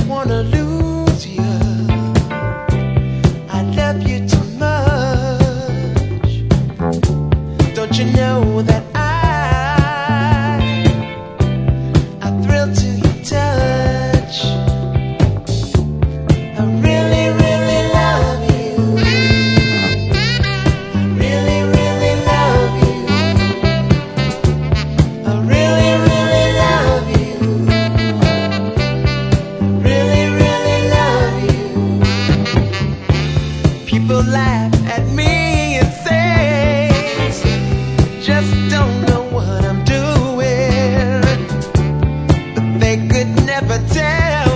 wanna lose you. I love you too much. Don't you know that I thrill to your touch. I really, really love you. I really, really love you. I really, really love you. Really, really love you. People laugh at me and say, just don't know what I'm doing. But they could never tell